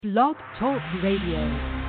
Blog Talk Radio.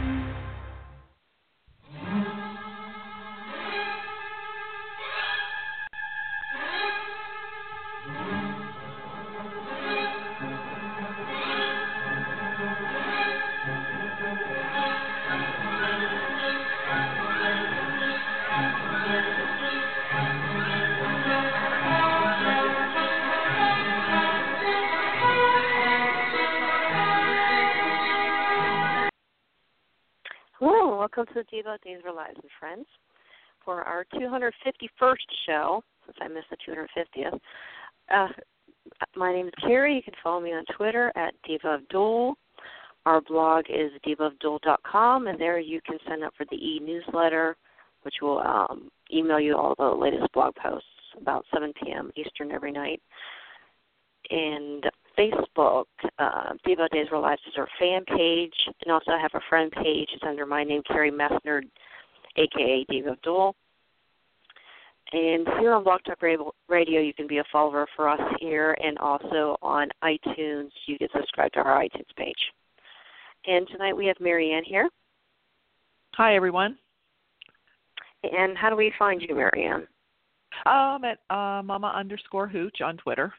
Hello, welcome to the Devo Days of Our Lives and Friends for our 251st show, since I missed the 250th. My name is Carrie. You can follow me on Twitter at Diva of Duel. Our blog is divaofduel.com, and there you can sign up for the e-newsletter, which will email you all the latest blog posts about 7 p.m. Eastern every night. And Facebook, Devo Days of Our Lives is our fan page, and also I have a friend page. It's under my name, Carrie Messner, a.k.a. Diva of Duel. And here on Blog Talk Radio, you can be a follower for us here, and also on iTunes, you can subscribe to our iTunes page. And tonight we have Marianne here. Hi, everyone. And how do we find you, Marianne? At mama_hooch on Twitter.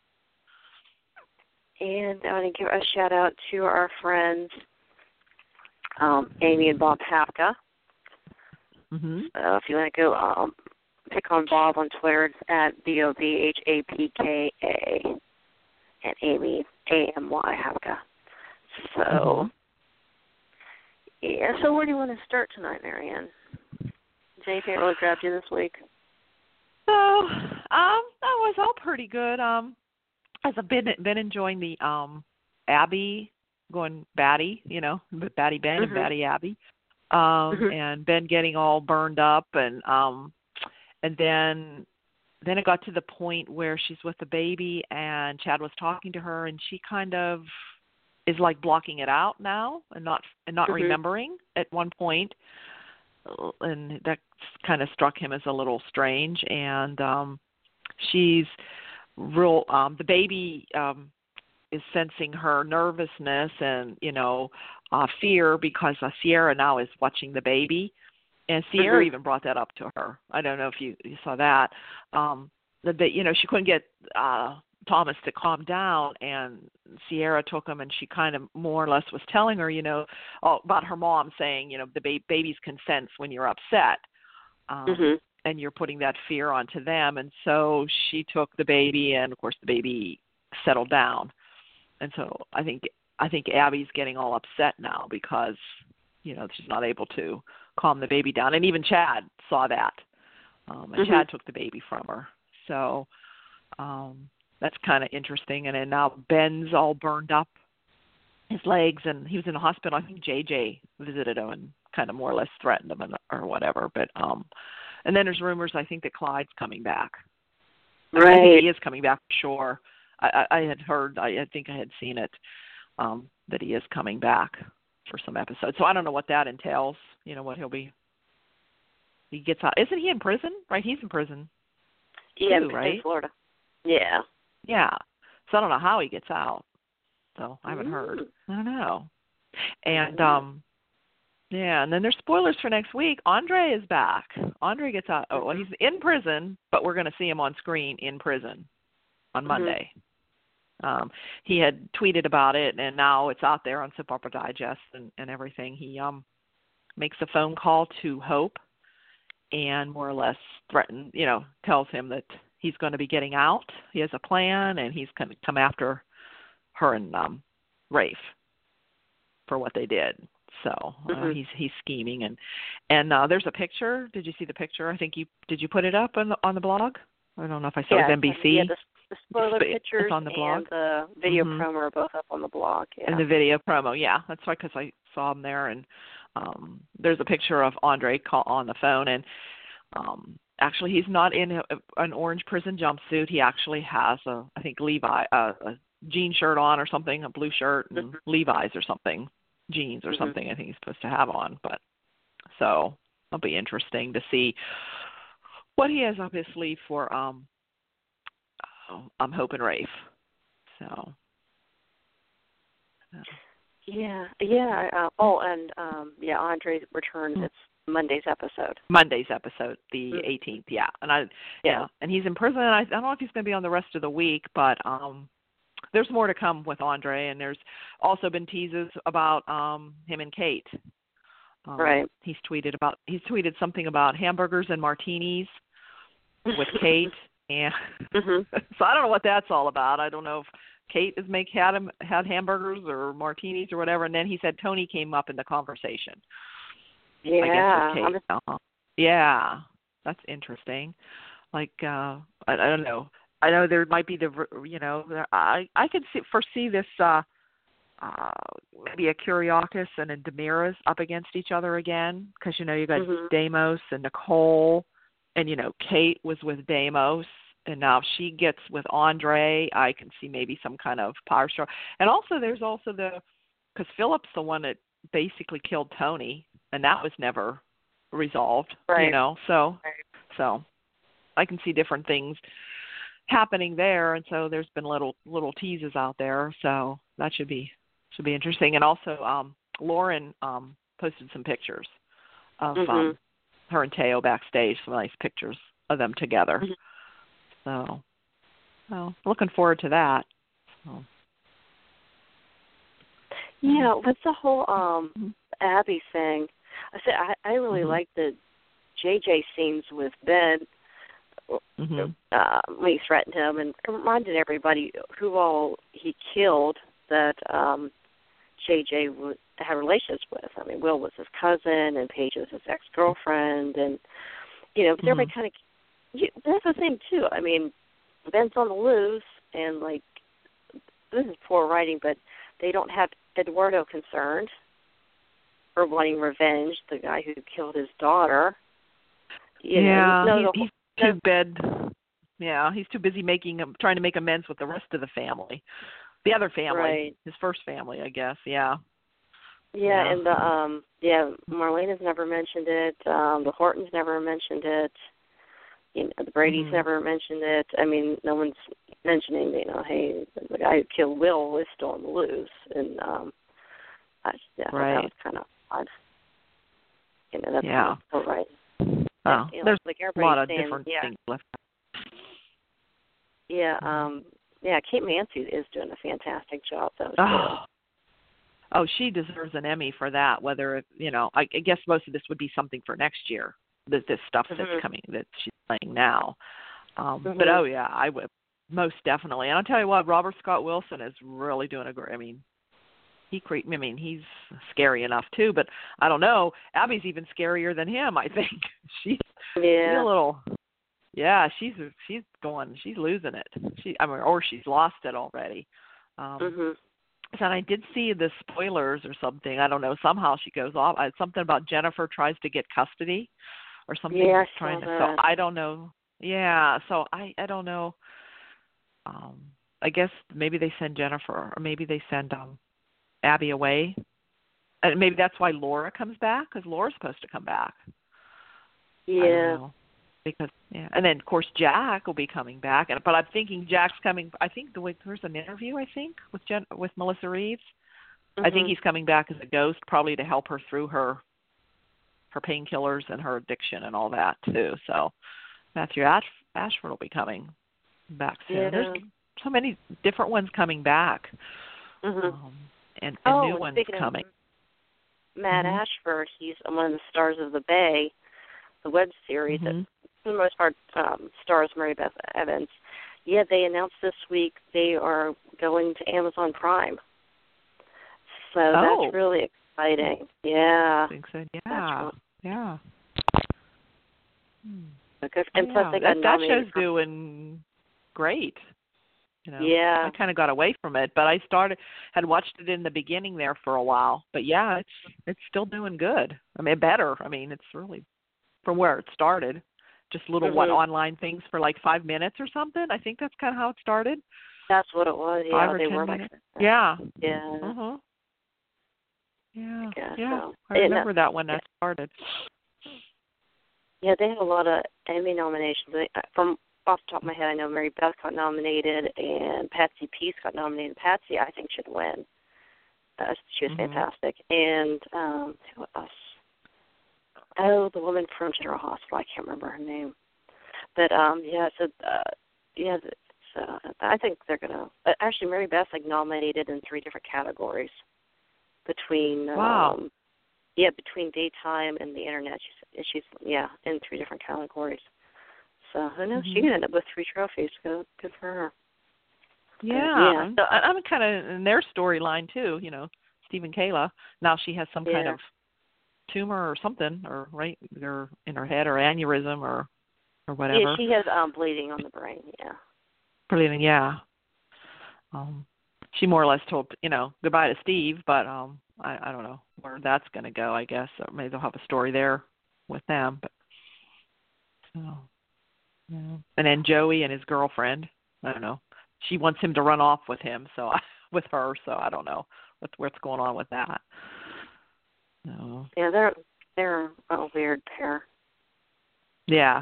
And I want to give a shout-out to our friends, Amy and Bob Hapka. Mm-hmm. If you want to go pick on Bob on Twitter, it's at BOBHAPKA, and Amy, AMY Hapka. So, yeah, so where do you want to start tonight, Marianne? Is anything really grabbed you this week? So, that was all pretty good. As I've been enjoying the Abby going batty, Batty Ben and Batty Abby, and Ben getting all burned up, and then it got to the point where she's with the baby, and Chad was talking to her, and she kind of is like blocking it out now, and not remembering at one point, and that kind of struck him as a little strange, and she's real the baby is sensing her nervousness and fear because Sierra now is watching the baby, and Sierra even brought that up to her. I don't know if you saw that. She couldn't get Thomas to calm down, and Sierra took him, and she kind of more or less was telling her about her mom saying the babies can sense when you're upset. And you're putting that fear onto them. And so she took the baby, and, of course, the baby settled down. And so I think Abby's getting all upset now because, she's not able to calm the baby down. And even Chad saw that. And Chad took the baby from her. So that's kind of interesting. And then now Ben's all burned up, his legs, and he was in the hospital. I think JJ visited him and kind of more or less threatened him or whatever. But and then there's rumors, I think, that Clyde's coming back. Right. I think he is coming back for sure. I had heard, I think I had seen it, that he is coming back for some episodes. So I don't know what that entails, what he gets out. Isn't he in prison? Right, he's in prison. Yeah, too, right? in Florida. Yeah. Yeah. So I don't know how he gets out. So I haven't heard. I don't know. And, yeah, and then there's spoilers for next week. Andre is back. Andre gets out. Oh, well, he's in prison, but we're going to see him on screen in prison on Monday. He had tweeted about it, and now it's out there on Soap Opera Digest and everything. He makes a phone call to Hope and more or less tells him that he's going to be getting out. He has a plan, and he's going to come after her and Rafe for what they did. So he's scheming, and there's a picture. Did you see the picture? I think did you put it up on the blog? I don't know if I saw it. NBC. Yeah, the spoiler pictures on the blog. And the video promo are both up on the blog. Yeah. And the video promo, yeah, that's right, because I saw them there, and there's a picture of Andre on the phone, and actually he's not in an orange prison jumpsuit. He actually has I think Levi a jean shirt on or something, a blue shirt, and Levi's or something. Jeans or something I think he's supposed to have on, but so it'll be interesting to see what he has up his sleeve for I'm Hope and Rafe. So Yeah. Andre's returns. It's Monday's episode. Monday's episode, the Mm-hmm. 18th, yeah. And and he's in prison. I don't know if he's going to be on the rest of the week, but there's more to come with Andre, and there's also been teases about him and Kate. Right. He's tweeted something about hamburgers and martinis with Kate, and so I don't know what that's all about. I don't know if Kate had hamburgers or martinis or whatever, and then he said Tony came up in the conversation. Yeah. I guess with Kate. Yeah, that's interesting. Like I don't know. I know there might be I could foresee this maybe a Kyriakis and a Damaris up against each other again, because you got Deimos and Nicole, and Kate was with Deimos, and now she gets with Andre. I can see maybe some kind of power struggle, and also there's also because Philip's the one that basically killed Tony, and that was never resolved. Right. So I can see different things happening there, and so there's been little teases out there, so that should be interesting. And also Lauren posted some pictures of her and Teo backstage, some nice pictures of them together. So looking forward to that. So. Yeah, with the whole Abby thing, I really like the JJ scenes with Ben when he threatened him, and it reminded everybody who all he killed that JJ had relations with. I mean, Will was his cousin, and Paige was his ex-girlfriend, and but everybody kind of. That's the thing too. I mean, Ben's on the loose, and this is poor writing, but they don't have Eduardo concerned or wanting revenge. The guy who killed his daughter. He's too bad. Yeah, he's too busy trying to make amends with the rest of the family, the other family, his first family, I guess. Yeah. Yeah, and Marlena's never mentioned it. The Hortons never mentioned it. The Brady's never mentioned it. I mean, no one's mentioning, hey, the guy who killed Will is still on the loose, and that was kind of odd. That's kind of so right. Oh, there's a lot of different things left. Yeah, Kate Mansi is doing a fantastic job, though. Oh, she deserves an Emmy for that. Whether I guess most of this would be something for next year. This stuff that's coming that she's playing now. But I would most definitely. And I'll tell you what, Robert Scott Wilson is really doing a great. I mean, he's scary enough too. But I don't know. Abby's even scarier than him. I think she's a little. Yeah, she's losing it. Or she's lost it already. And I did see the spoilers or something. I don't know. Somehow she goes off. Something about Jennifer tries to get custody or something. Yeah, so I don't know. Yeah, so I don't know. I guess maybe they send Jennifer, or maybe they send Abby away. And maybe that's why Laura comes back, because Laura's supposed to come back. Yeah. Because and then of course Jack will be coming back, but I'm thinking Jack's coming. I think there's an interview with Melissa Reeves. I think he's coming back as a ghost, probably to help her through her painkillers and her addiction and all that too. So Matthew Ashford will be coming back soon. Yeah. There's so many different ones coming back, and new ones coming. Matt Ashford, he's one of the stars of The Bay, the web series that for the most part stars Mary Beth Evans. Yeah, they announced this week they are going to Amazon Prime. So that's really exciting. Yeah. I think so. Yeah. Yeah. And plus they got that show's doing great. Yeah. I kind of got away from it, but I had watched it in the beginning there for a while. But yeah, it's still doing good. I mean, better. I mean, it's really from where it started. Just little online things for 5 minutes or something. I think that's kind of how it started. That's what it was. Yeah, 5 or 10 minutes. Yeah. Yeah. Yeah. I remember that when that started. Yeah, they had a lot of Emmy nominations. From off the top of my head, I know Mary Beth got nominated and Patsy Peace got nominated. Patsy, I think, should win. She was fantastic. And who else? Oh, the woman from General Hospital. I can't remember her name. But I think they're gonna. Actually, Mary Beth's nominated in 3 different categories between. Between daytime and the internet. She's in 3 different categories. So who knows? She could end up with 3 trophies. Good for her. Yeah. So I'm kind of in their storyline too. Steve and Kayla. Now she has some kind of tumor or something, or in her head, or aneurysm, or whatever. Yeah, she has bleeding on the brain. Yeah. Bleeding. Yeah. She more or less told goodbye to Steve, but I don't know where that's going to go. I guess or maybe they'll have a story there with them. But and then Joey and his girlfriend. I don't know. She wants him to run off with with her. So I don't know what's going on with that. No. Yeah, they're a weird pair. Yeah.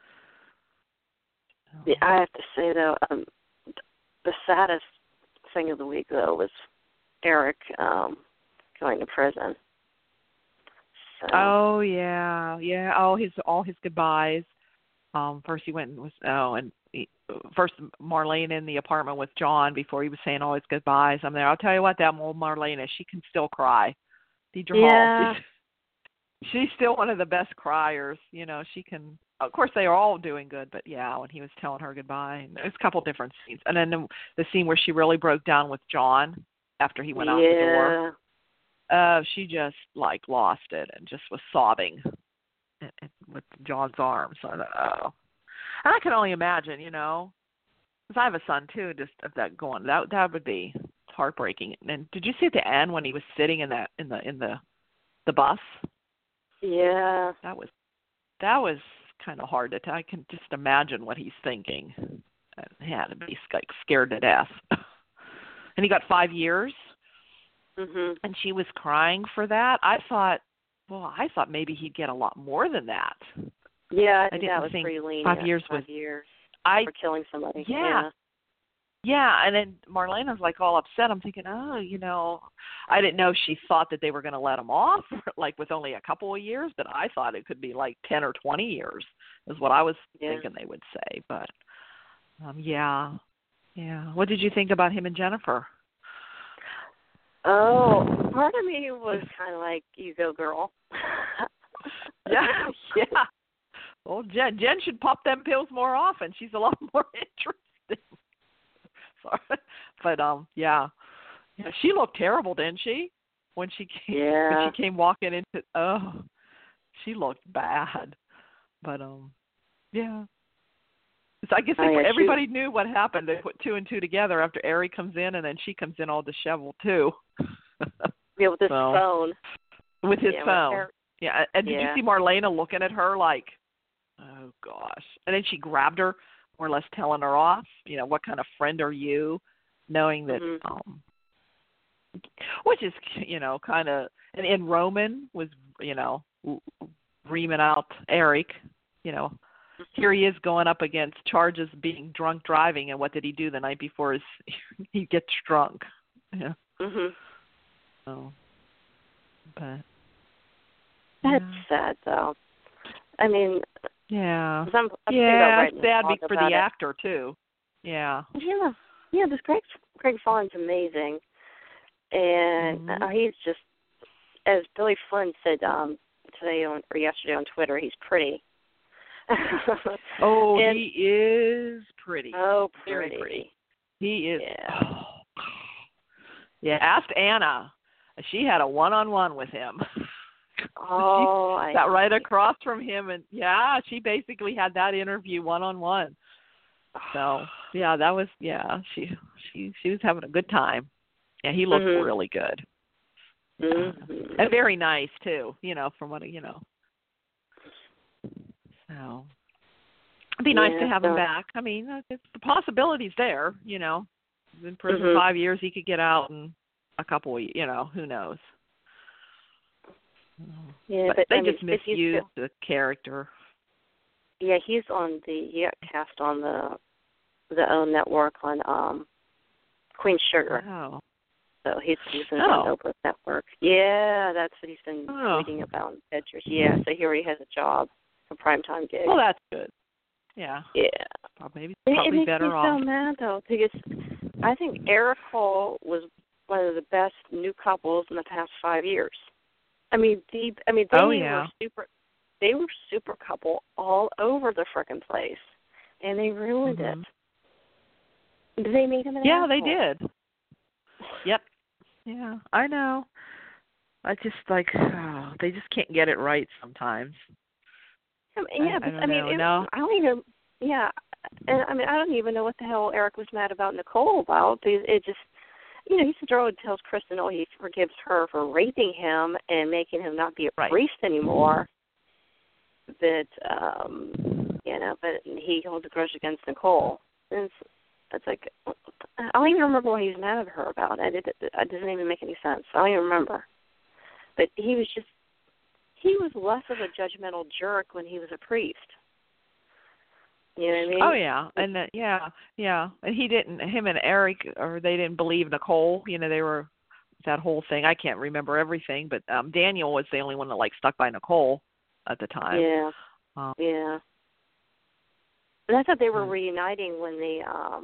Yeah, I have to say though, the saddest thing of the week though was Eric going to prison. So. Oh yeah. Oh, all his goodbyes. First he went and first Marlene in the apartment with John before he was saying all his goodbyes. I'm there. I'll tell you what, that old Marlene, she can still cry. Deidre Hall, she's still one of the best criers. She can. Of course, they are all doing good, but when he was telling her goodbye, there's a couple different scenes, and then the scene where she really broke down with John after he went out the door. She just lost it and just was sobbing with John's arms. So, I can only imagine, because I have a son too. Just of that going, that would be heartbreaking. And did you see at the end when he was sitting in the bus? Yeah, that was kind of hard to tell. I can just imagine what he's thinking. He had to be scared to death. And he got 5 years. Mm-hmm. And she was crying for that. I thought maybe he'd get a lot more than that. Yeah, I didn't that was think pretty lenient. 5 years was. For killing somebody. Yeah, and then Marlene was all upset. I'm thinking, I didn't know she thought that they were going to let him off, with only a couple of years, but I thought it could be 10 or 20 years is what I was thinking they would say. But, yeah. What did you think about him and Jennifer? Oh, part of me was kind of you go, girl. Yeah. Well, Jen should pop them pills more often. She's a lot more interesting. Sorry. But she looked terrible, didn't she? When she came walking into she looked bad. But So I guess everybody knew what happened. They put 2 and 2 together after Eric comes in, and then she comes in all disheveled too. With his phone. With his phone. Yeah, and did you see Marlena looking at her oh gosh? And then she grabbed her, more or less telling her off. What kind of friend are you? Knowing that, which is kind of, and Roman was reaming out Eric. Here he is going up against charges of being drunk driving, and what did he do the night before he gets drunk? Yeah. Mhm. So, but that's sad, though. I mean, yeah, I'm sad for the actor too. Yeah. This Greg Fallon's amazing, and he's just, as Billy Flynn said today or yesterday on Twitter, he's pretty. He is pretty. Oh, very pretty. He is. Yeah. Asked Anna. She had a one-on-one with him. Oh, she sat right across from him, and she basically had that interview one-on-one. So that was she was having a good time. Yeah, he looked really good. Mm-hmm. And very nice too. From what So it'd be nice to have him back. I mean, the possibility's there. He's in prison 5 years. He could get out in a couple of, who knows. Yeah, but they just misused the character. Yeah, he got cast on the OWN network on Queen Sugar. Oh. So he's using it on Oprah Network. Yeah, that's what he's been reading about in pictures. Yeah, so he already has a job, a primetime gig. Well, that's good. Yeah. Yeah. Probably it makes better me off. so mad, though, because I think Eric Hall was one of the best new couples in the past 5 years. I mean, they were super couple all over the frickin' place, and they ruined it. They made him an asshole. They did. Yep. Yeah, I know. I just they just can't get it right sometimes. I don't even know what the hell Eric was mad about Nicole about. It just, he sits there and tells Kristen, he forgives her for raping him and making him not be a priest anymore. But, but he holds a grudge against Nicole. And it's like, I don't even remember what he was mad at her about. It doesn't even make any sense. I don't even remember. But he was less of a judgmental jerk when he was a priest. You know what I mean? Oh yeah, and him and Eric, they didn't believe Nicole. They were that whole thing. I can't remember everything, but Daniel was the only one that stuck by Nicole at the time. Yeah, yeah. And I thought they were reuniting when they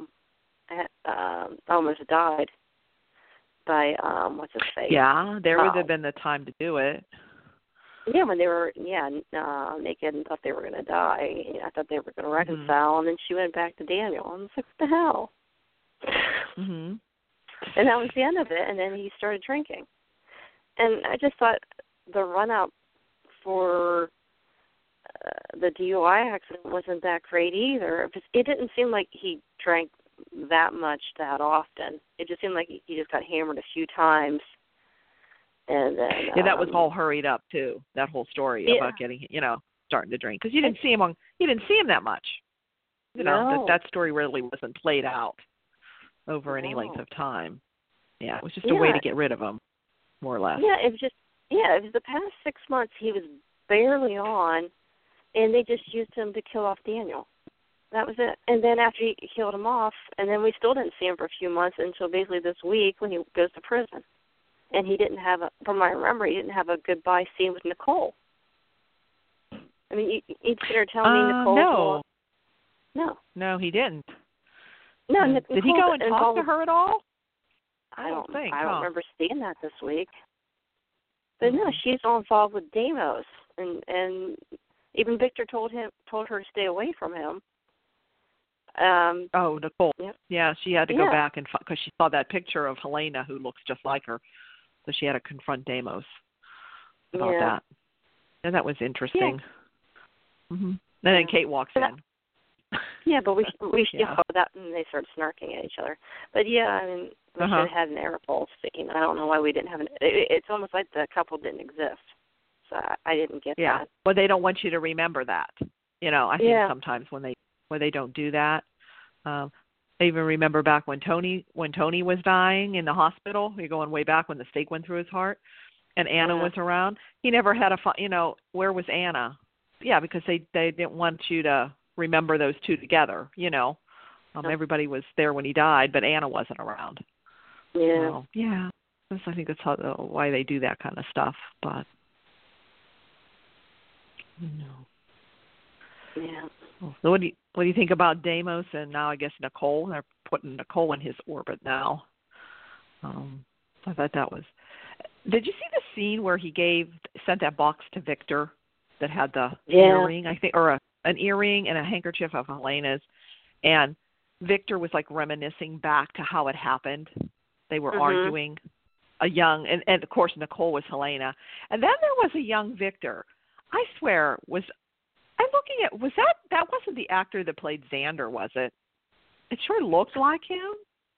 almost died by what's his face? Yeah, there would have been the time to do it. Yeah, when they were naked and thought they were going to die. I thought they were going to reconcile, and then she went back to Daniel. I was like, what the hell? And that was the end of it, and then he started drinking. And I just thought the run-up for the DUI accident wasn't that great either. It didn't seem like he drank that much that often. It just seemed like he just got hammered a few times. And then, that was all hurried up too. That whole story about getting, starting to drink, because you didn't see him that much. That story really wasn't played out over any length of time. Yeah, it was just a way to get rid of him, more or less. Yeah, it was the past 6 months he was barely on, and they just used him to kill off Daniel. That was it. And then after he killed him off, and then we still didn't see him for a few months until basically this week when he goes to prison. And he didn't have from what I remember, he didn't have a goodbye scene with Nicole. I mean, you'd sit there telling me Nicole. No, he didn't. No, did he go and talk to her at all? I don't remember seeing that this week. But no, she's all involved with Deimos, and even Victor told her to stay away from him. Nicole. Yep. Yeah, she had to go back because she saw that picture of Helena who looks just like her. So she had to confront Deimos about that. And that was interesting. Yeah. And then Kate walks in. Yeah, but we that, and they started snarking at each other. But we should have had an Eric Hall scene. I don't know why we didn't have it's almost like the couple didn't exist. So I didn't get that. Yeah, well, they don't want you to remember that. I think sometimes when they don't do that. I even remember back when Tony was dying in the hospital. You're going way back when the stake went through his heart, and Anna was around. He never had where was Anna? Yeah, because they didn't want you to remember those two together. Everybody was there when he died, but Anna wasn't around. Yeah. So, I think that's why they do that kind of stuff. But yeah. So what do you think about Deimos and now I guess Nicole? They're putting Nicole in his orbit now. I thought that was. Did you see the scene where he sent that box to Victor that had the earring, I think, or an earring and a handkerchief of Helena's, and Victor was reminiscing back to how it happened. They were arguing, and of course Nicole was Helena, and then there was a young Victor. I swear I'm looking at, that wasn't the actor that played Xander, was it? It sure looked like him.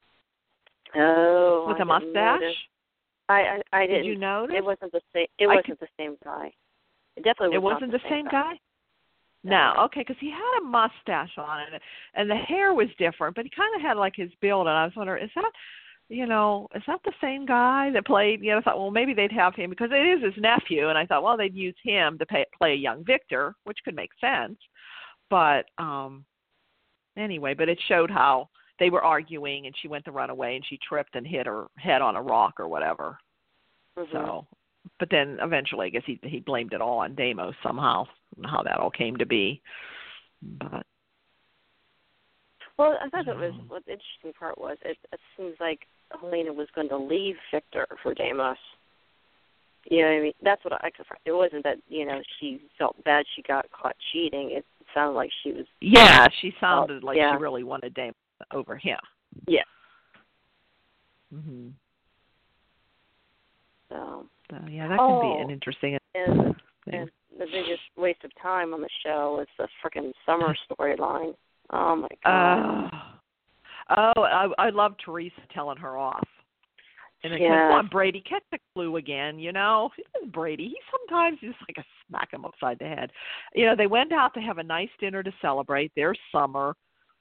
Oh, with a mustache. I didn't. Did you notice? It wasn't the same. It wasn't the same guy. It definitely wasn't the same guy. No, okay, because he had a mustache on it, and the hair was different, but he kind of had his build, and I was wondering, is that the same guy that played? I thought, well, maybe they'd have him because it is his nephew, and I thought, well, they'd use him to play a young Victor, which could make sense. But anyway, but it showed how they were arguing, and she went to run away, and she tripped and hit her head on a rock or whatever. Mm-hmm. So, but then eventually, I guess he blamed it all on Deimos somehow, how that all came to be. But well, I thought that was what the interesting part was. It seems like Helena was going to leave Victor for Deimos. You know what I mean? That's what it wasn't that, she felt bad she got caught cheating. It sounded like she was... Yeah, she sounded like she really wanted Deimos over him. Yeah. Mm-hmm. So yeah, that can be an interesting and thing. The biggest waste of time on the show is the frickin' Summer storyline. Oh, my God. I love Teresa telling her off. And then, yeah. Come on, Brady, catch the clue again, Brady, he sometimes just like a smack him upside the head. They went out to have a nice dinner to celebrate their summer,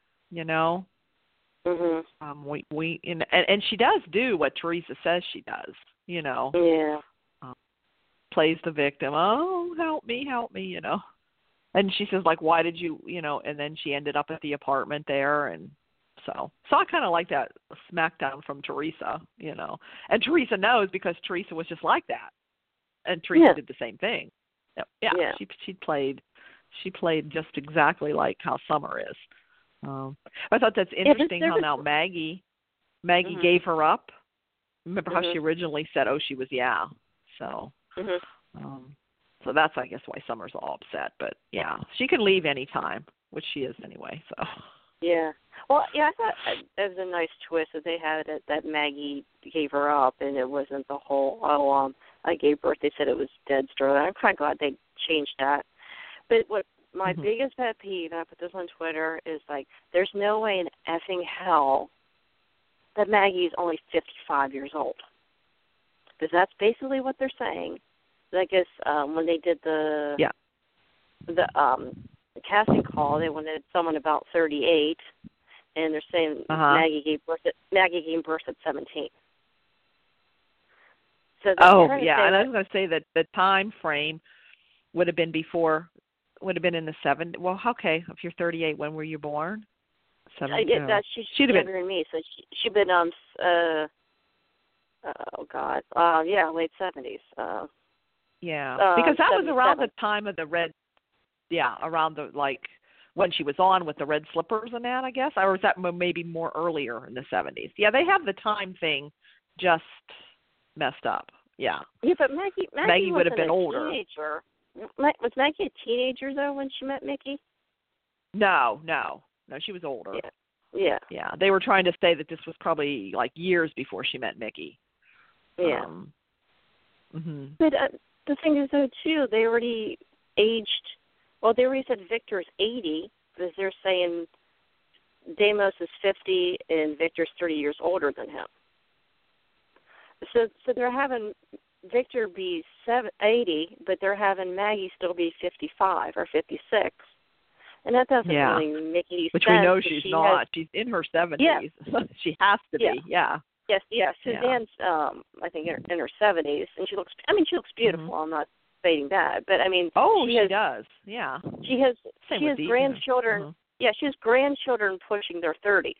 Mhm. And she does do what Teresa says she does, Yeah. Plays the victim. Oh, help me. And she says, like, why did you, and then she ended up at the apartment there. And so I kind of like that smackdown from Teresa, And Teresa knows because Teresa was just like that. And Teresa did the same thing. Yeah. She played just exactly like how Summer is. I thought that's interesting how now Maggie gave her up. Remember how she originally said, she was, So, so that's, I guess, why Summer's all upset. But, yeah, she can leave any time, which she is anyway. So. Yeah. Well, yeah, I thought it was a nice twist that they had it, that Maggie gave her up, and it wasn't the whole, I gave birth. They said it was dead story. I'm quite glad they changed that. But what my biggest pet peeve, and I put this on Twitter, is like, there's no way in effing hell that Maggie is only 55 years old. Because that's basically what they're saying. I guess when they did the casting call, they wanted someone about 38, and they're saying Maggie gave birth at 17. So and I was going to say that the time frame would have been in the 70s. Well, okay, if you're 38, when were you born? She'd have been younger than me, so she'd been late 70s. Because that was around the time of the red. Yeah, around the when she was on with the red slippers and that, I guess, or was that maybe more earlier in the 70s? Yeah, they have the time thing just messed up. Yeah. Yeah, but Maggie would have been older. Teenager. Was Maggie a teenager though when she met Mickey? No, she was older. Yeah. Yeah, they were trying to say that this was probably like years before she met Mickey. Yeah. But the thing is, though, too, they already aged. Well, they already said Victor's 80 because they're saying Deimos is 50 and Victor's 30 years older than him. So they're having Victor be 80, but they're having Maggie still be 55 or 56. And that doesn't really make any sense. Which we know she's not. She's in her 70s. Yeah. She has to be, Yes. Suzanne's, I think, in her 70s, and she looks beautiful. I'm not debating that, but I mean, she does. Yeah. She has grandchildren. Yeah, she has grandchildren pushing their 30s.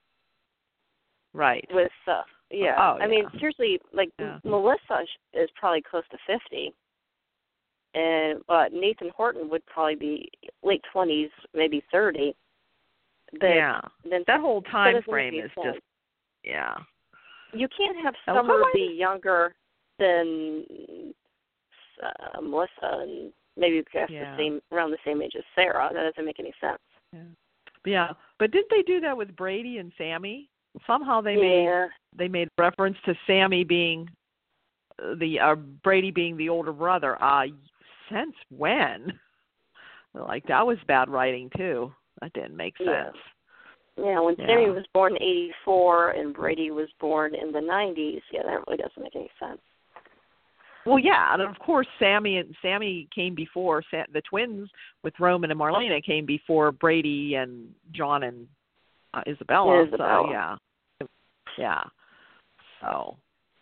Right. With I mean, seriously, Melissa is probably close to 50, and Nathan Horton would probably be late 20s, maybe 30. But then that whole time frame is just You can't have Summer be younger than Melissa, and maybe around the same age as Sarah. That doesn't make any sense. Yeah, but didn't they do that with Brady and Sammy? Somehow they made reference to Sammy being Brady being the older brother. Since when? That was bad writing too. That didn't make sense. Yeah, when Sammy was born in 84 and Brady was born in the 90s, that really doesn't make any sense. Well, yeah, and of course Sammy came before the twins with Roman and Marlena came before Brady and John and Isabella. So yeah. So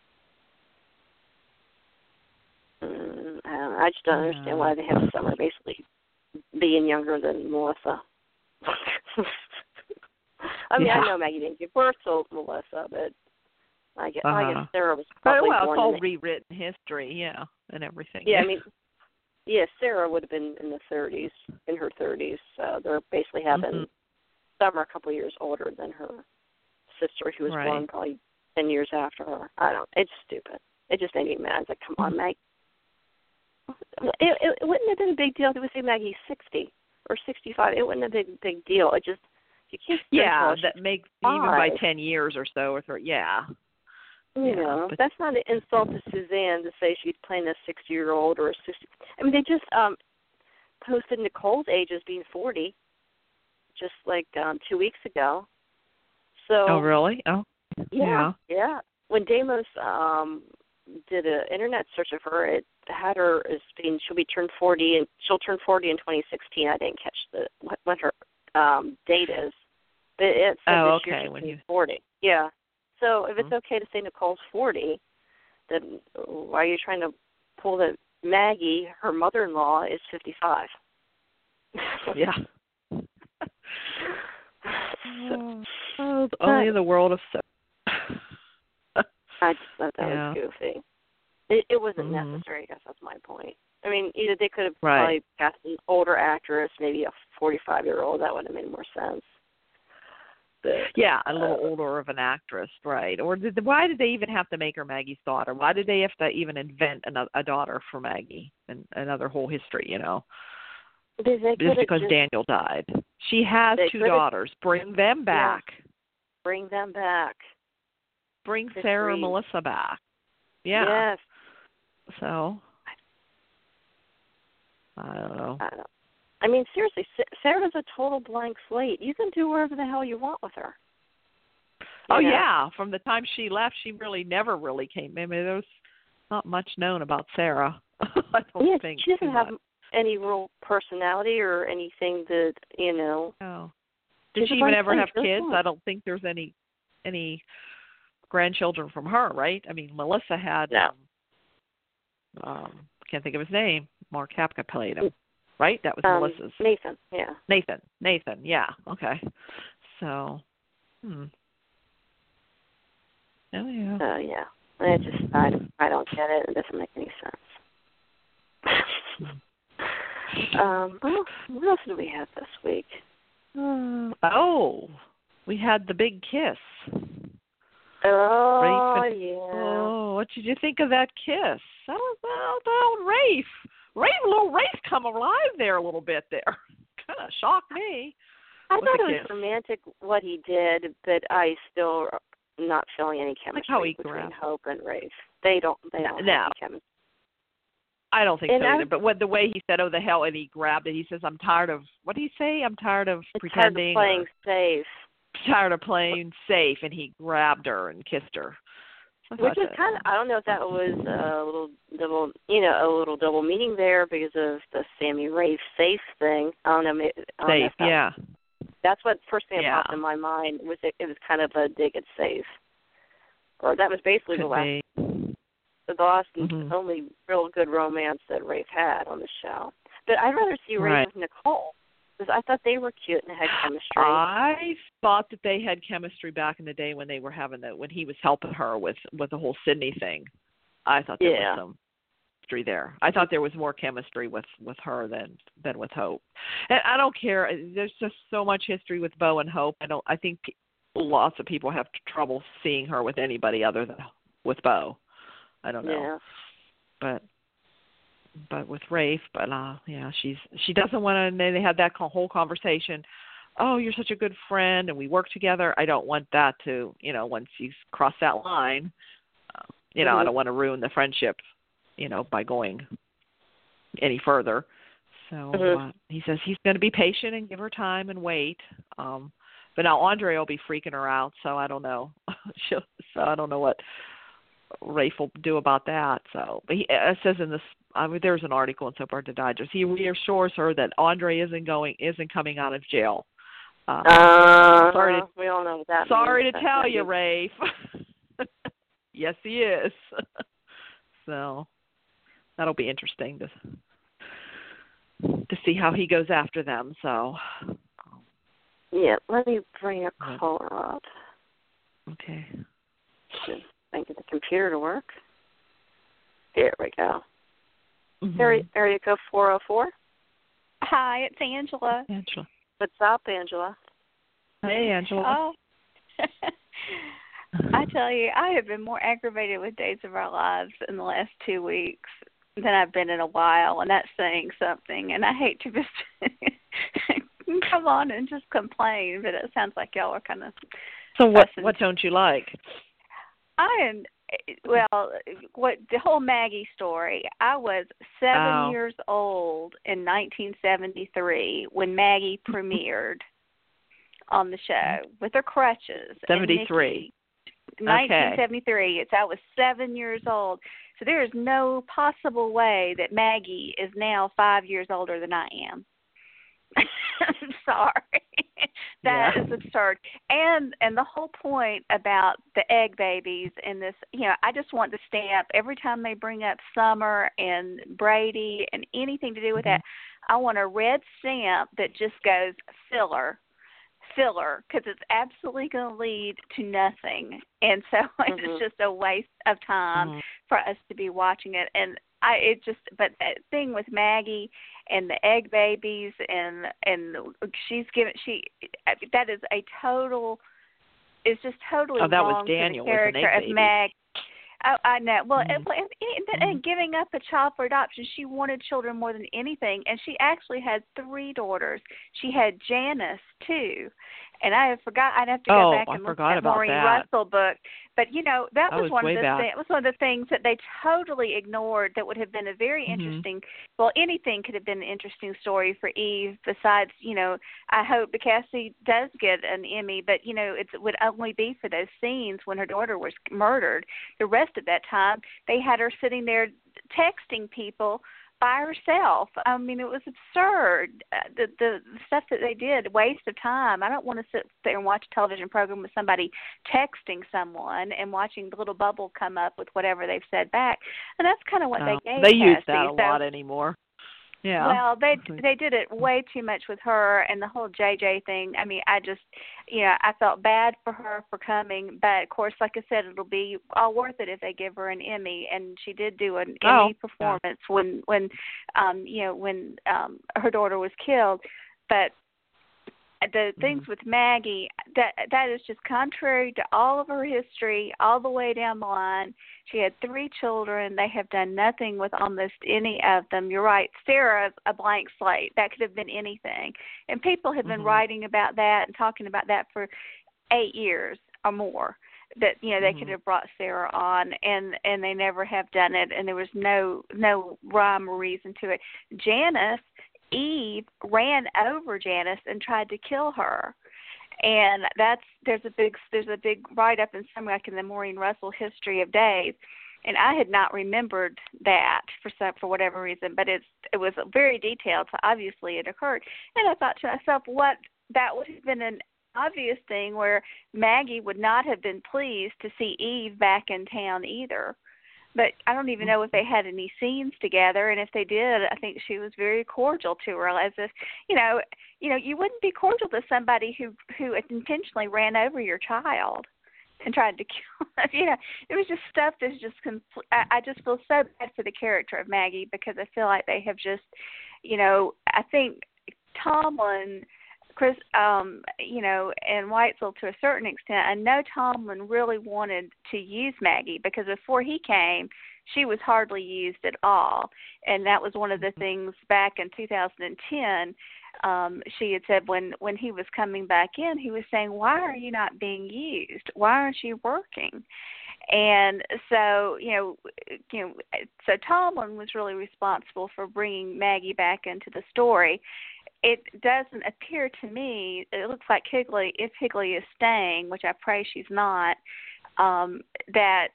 I just don't understand why they have Summer basically being younger than Melissa. I mean, Yeah. I know Maggie didn't give birth to Melissa, but I guess Sarah was But, probably well, born it's all in rewritten history, yeah, and everything. Yeah, I mean, yeah, Sarah would have been in her 30s. They're basically having some are a couple of years older than her sister, who was born probably 10 years after her. I don't. It's stupid. It just made me mad. It's like, come on, Meg. It wouldn't have been a big deal if it was say Maggie's 60 or 65. It wouldn't have been a big deal. It just you can't. That makes even by 10 years or so with her. Yeah. You know, that's not an insult to Suzanne to say she's playing a 60-year-old or a 60. I mean, they just posted Nicole's age as being 40, just like 2 weeks ago. So. Oh, really? Oh. Yeah. When Deimos did an internet search of her, it had her as being she'll turn 40 in 2016. I didn't catch when her date is, but it said this year she's 40. Yeah. So if it's okay to say Nicole's 40, then why are you trying to pull that Maggie, her mother-in-law, is 55? Yeah. Only in the world of soap. I just thought that was goofy. It wasn't necessary, I guess that's my point. I mean, either they could have probably cast an older actress, maybe a 45-year-old. That would have made more sense. But, a little older of an actress, right? Or why did they even have to make her Maggie's daughter? Why did they have to even invent a daughter for Maggie and another whole history, you know? Just because Daniel died. She has 2 daughters. Bring them back. Yeah. Bring them back. Bring Sarah and Melissa back. Yeah. Yes. So, I don't know. I mean, seriously, Sarah's a total blank slate. You can do whatever the hell you want with her. Yeah. From the time she left, she never really came. I mean, there's not much known about Sarah. I don't think. She doesn't have any real personality or anything that, you know. Oh. Did she even ever have kids? I don't think there's any grandchildren from her, right? I mean, Melissa had, I can't think of his name. Mark Kapka played him, right? That was Melissa's. Nathan, yeah. Nathan, yeah. Okay. So, Oh, yeah. I don't get it. It doesn't make any sense. What else did we have this week? We had the big kiss. Oh, Oh, what did you think of that kiss? That was Rafe. Little Rafe come alive there a little bit there. Kind of shocked me. I thought it was romantic what he did, but I still not feeling any chemistry between Hope and Rafe. They don't have any chemistry. I don't think so either. But the way he said, "Oh the hell," and he grabbed it. He says, "I'm tired of." What did he say? I'm tired of pretending. Tired of playing safe. Tired of playing safe, and he grabbed her and kissed her. Which is kind of, I don't know if that was a little double meaning there because of the Sammy Rafe safe thing. I don't know. Safe, yeah. That's what first thing that popped in my mind was it was kind of a dig at safe, or that was basically the last only real good romance that Rafe had on the show. But I'd rather see Rafe with Nicole. Because I thought they were cute and had chemistry. I thought that they had chemistry back in the day when they were having when he was helping her with the whole Sydney thing. I thought there was some chemistry there. I thought there was more chemistry with her than with Hope. And I don't care. There's just so much history with Bo and Hope. I think lots of people have trouble seeing her with anybody other than with Bo. I don't know. Yeah. But with Rafe, she doesn't want to. And they had that whole conversation. Oh, you're such a good friend, and we work together. I don't want that to, once you cross that line, I don't want to ruin the friendship, by going any further. So he says he's going to be patient and give her time and wait. But now Andre will be freaking her out, so I don't know. So I don't know what Rafe will do about that. So, but it says in this. There's an article in Soap Opera Digest. He reassures her that Andre isn't coming out of jail. We all know what that sorry means. To tell you, Rafe. Yes, he is. So that'll be interesting to see how he goes after them. So Yeah, let me bring a caller up. Okay. Just get the computer to work. There we go. Mm-hmm. Area code 404. Hi, it's Angela. Angela. What's up, Angela? Hey, Angela. Oh. I tell you, I have been more aggravated with Days of Our Lives in the last 2 weeks than I've been in a while, and that's saying something. And I hate to just come on and just complain, but it sounds like y'all are kind of. So what don't you like? What the whole Maggie story. I was 7 years old in 1973 when Maggie premiered on the show with her crutches. 73. 1973. I was 7 years old. So there is no possible way that Maggie is now 5 years older than I am. I'm sorry. That is absurd. And the whole point about the egg babies in this, I just want to stamp every time they bring up Summer and Brady and anything to do with that, I want a red stamp that just goes filler, because it's absolutely going to lead to nothing. And so it's just a waste of time for us to be watching it. And but that thing with Maggie and the egg babies and that is a total, it's just totally that wrong was Daniel to the character with an egg of Mag. Oh, I know. Well, and giving up a child for adoption, she wanted children more than anything, and she actually had 3 daughters. She had Janice too, and I forgot. I'd have to go back and look at the Maureen Russell book. But that was one of the things that they totally ignored. That would have been a very interesting. Well, anything could have been an interesting story for Eve. Besides, I hope that Cassie does get an Emmy, but it would only be for those scenes when her daughter was murdered. The rest of that time, they had her sitting there texting people by herself. I mean, it was absurd. The stuff that they did, waste of time. I don't want to sit there and watch a television program with somebody texting someone and watching the little bubble come up with whatever they've said back. And that's kind of what they gave They use Cassie. that a lot anymore. Yeah. Well, they did it way too much with her and the whole JJ thing. I mean, I just, I felt bad for her for coming, but of course, like I said, it'll be all worth it if they give her an Emmy. And she did do an Emmy performance when her daughter was killed. But the things with Maggie, that is just contrary to all of her history, all the way down the line. She had 3 children. They have done nothing with almost any of them. You're right. Sarah's a blank slate. That could have been anything. And people have been writing about that and talking about that for 8 years or more. That they could have brought Sarah on, and they never have done it. And there was no rhyme or reason to it. Eve ran over Janice and tried to kill her. And there's a big write up in some like in the Maureen Russell History of Days, and I had not remembered that for whatever reason, but it was very detailed, so obviously it occurred. And I thought to myself, that would have been an obvious thing where Maggie would not have been pleased to see Eve back in town either. But I don't even know if they had any scenes together, and if they did, I think she was very cordial to her, as if, you wouldn't be cordial to somebody who intentionally ran over your child and tried to kill her. It was just stuff that's just, I just feel so bad for the character of Maggie, because I feel like they have just, I think Tomlin, Chris, and Weitzel to a certain extent. I know Tomlin really wanted to use Maggie, because before he came, she was hardly used at all. And that was one of the things back in 2010. She had said when he was coming back in, he was saying, "Why are you not being used? Why aren't you working?" And so, so Tomlin was really responsible for bringing Maggie back into the story. It doesn't appear to me, it looks like Higley, if Higley is staying, which I pray she's not, that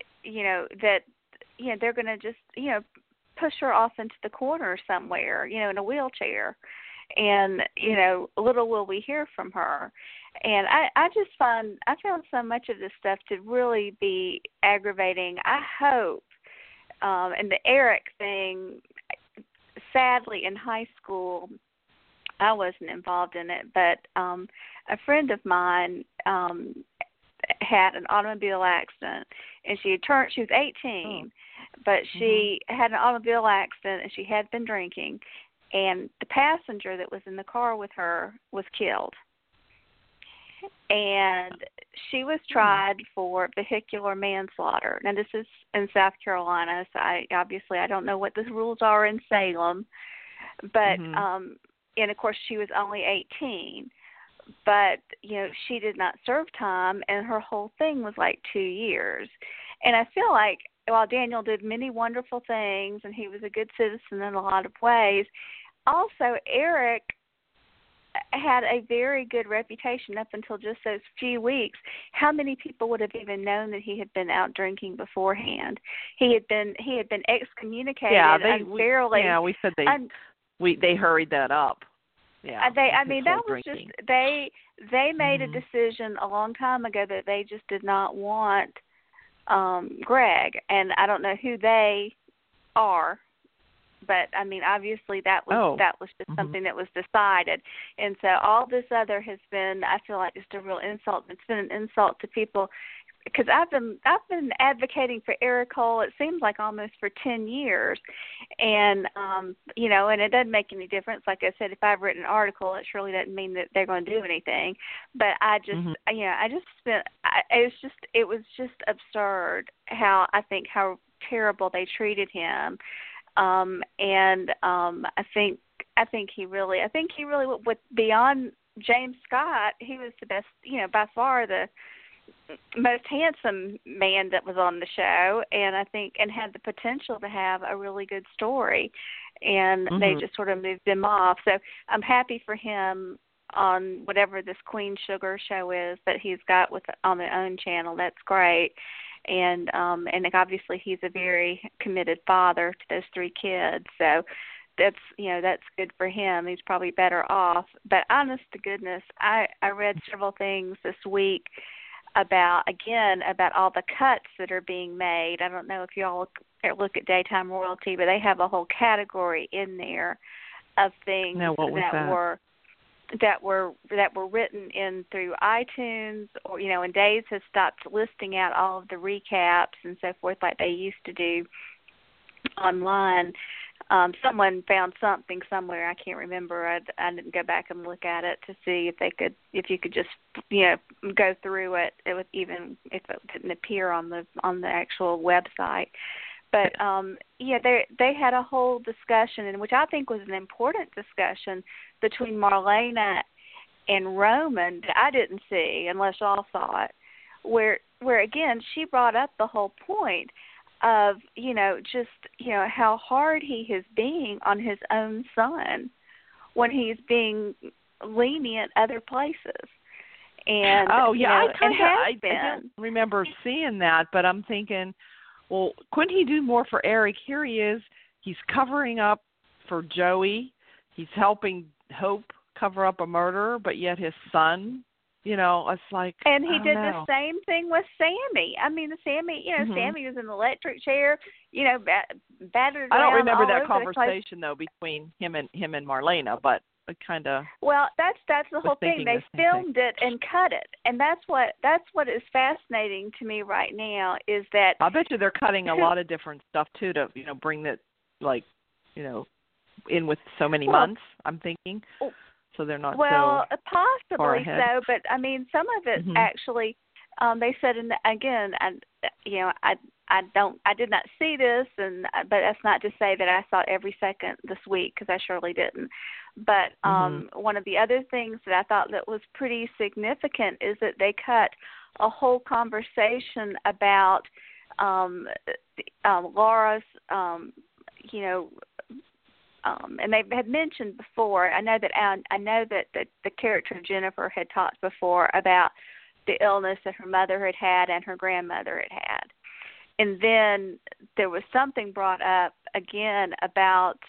they're going to just, push her off into the corner somewhere, in a wheelchair. And, little will we hear from her. And I found so much of this stuff to really be aggravating. I hope, and the Eric thing, sadly in high school, I wasn't involved in it, but a friend of mine had an automobile accident, and she was 18, but she had an automobile accident, and she had been drinking, and the passenger that was in the car with her was killed. And she was tried for vehicular manslaughter. Now, this is in South Carolina, so I don't know what the rules are in Salem, but and of course she was only 18. But she did not serve time, and her whole thing was like 2 years. And I feel like while Daniel did many wonderful things, and he was a good citizen in a lot of ways, also Eric had a very good reputation up until just those few weeks. How many people would have even known that he had been out drinking beforehand? He had been excommunicated unfairly. We said they hurried that up. Yeah. That was drinking. just they made a decision a long time ago that they just did not want Greg, and I don't know who they are. But obviously that was just something that was decided, and so all this other has been, I feel like, just a real insult. It's been an insult to people, because I've been advocating for Eric Cole, it seems like almost for 10 years, and and it doesn't make any difference. Like I said, if I've written an article, it surely doesn't mean that they're going to do anything. But I just, it was just absurd how terrible they treated him. I think he really with beyond James Scott, he was the best, by far the most handsome man that was on the show, and I think and had the potential to have a really good story, and they just sort of moved him off. So I'm happy for him on whatever this Queen Sugar show is that he's got on their own channel. That's great. And obviously he's a very committed father to those 3 kids. So that's good for him. He's probably better off. But honest to goodness, I read several things this week about all the cuts that are being made. I don't know if you all look at Daytime Royalty, but they have a whole category in there of things that were written in through iTunes, or and Days has stopped listing out all of the recaps and so forth like they used to do online. Someone found something somewhere, I can't remember. I didn't go back and look at it to see if you could just go through it. It was, even if it didn't appear on the actual website. But they had a whole discussion, in which I think was an important discussion, between Marlena and Roman that I didn't see, unless y'all saw it, where again she brought up the whole point of how hard he is being on his own son when he's being lenient other places. And I don't remember seeing that, but I'm thinking, well, couldn't he do more for Eric? Here he is. He's covering up for Joey. He's helping Hope cover up a murder, but yet his son, it's like. And he did the same thing with Sammy. Sammy, Sammy was in the electric chair, battered around. I don't remember that conversation though between him and Marlena, but it kind of. Well, that's the whole thing. They filmed it and cut it, and that's what is fascinating to me right now is that. I bet you they're cutting a lot of different stuff too to bring that in with so many months. I'm thinking, so they're not possibly so. So, but some of it actually. They said, I did not see this, but that's not to say that I saw every second this week, because I surely didn't. But one of the other things that I thought that was pretty significant is that they cut a whole conversation about Laura's, and they had mentioned before. I know that the character of Jennifer had talked before about the illness that her mother had and her grandmother had. And then there was something brought up again about,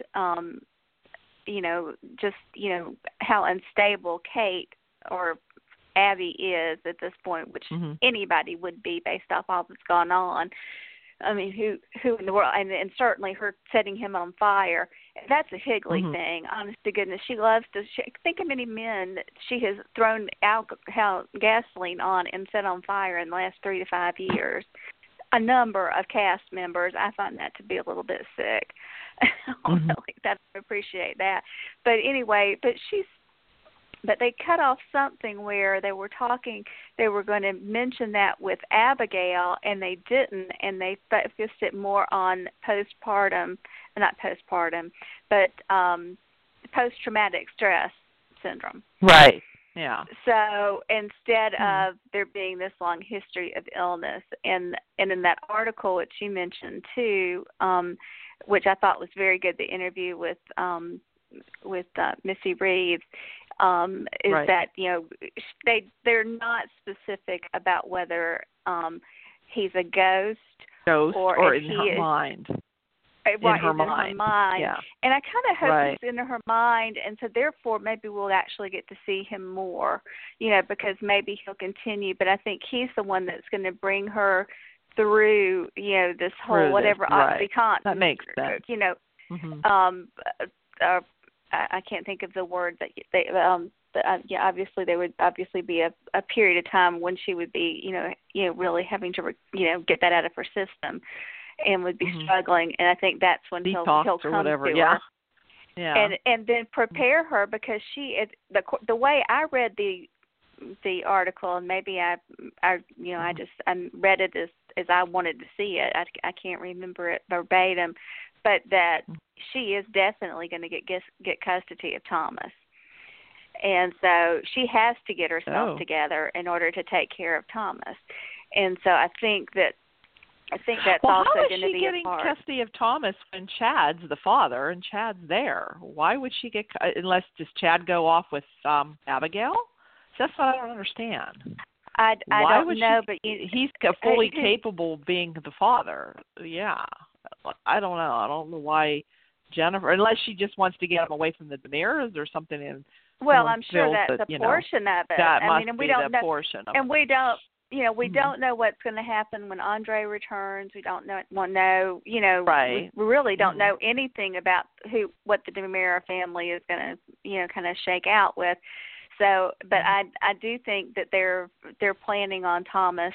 how unstable Kate or Abby is at this point, which anybody would be based off all that's gone on. I mean, who in the world? And certainly her setting him on fire. That's a Higley thing. Honest to goodness, she loves to. Think of many men that she has thrown gasoline on and set on fire in the last 3 to 5 years. A number of cast members. I find that to be a little bit sick. I don't appreciate that. But anyway, but they cut off something where they were talking, they were going to mention that with Abigail, and they didn't, and they focused it more on not postpartum, but post-traumatic stress syndrome. Right, yeah. So instead of there being this long history of illness, and in that article which you mentioned too, which I thought was very good, the interview with Missy Reeves, is that, you know, they're not specific about whether he's a ghost or in her mind. Right, in her mind. Yeah. And I kind of hope it's in her mind, and so therefore maybe we'll actually get to see him more, you know, because maybe he'll continue. But I think he's the one that's going to bring her through, you know, this whole whatever OxyContin. That makes sense. You know, I can't think of the word that they. But obviously there would obviously be a period of time when she would be, you know, really having to, get that out of her system, and would be struggling. And I think that's when he'll come to her. Yeah. And then prepare her, because she is the way I read the article, and maybe I read it as I wanted to see it. I can't remember it verbatim, but that she is definitely going to get custody of Thomas. And so she has to get herself together in order to take care of Thomas. And so I think that's also going to be a part. How is she getting custody of Thomas when Chad's the father and Chad's there? Why would she get, unless does Chad go off with Abigail? That's what I don't understand. I don't know, but he's fully capable of being the father. Yeah. I don't know. I don't know why Jennifer, unless she just wants to get him away from the DeMeers or something. Well, I'm sure that's a portion of it. That must be the portion of it. And we don't, we don't know what's going to happen when Andre returns. We don't know. We really don't know anything about what the DeMera family is going to, kind of shake out with. So, but I do think that they're planning on Thomas,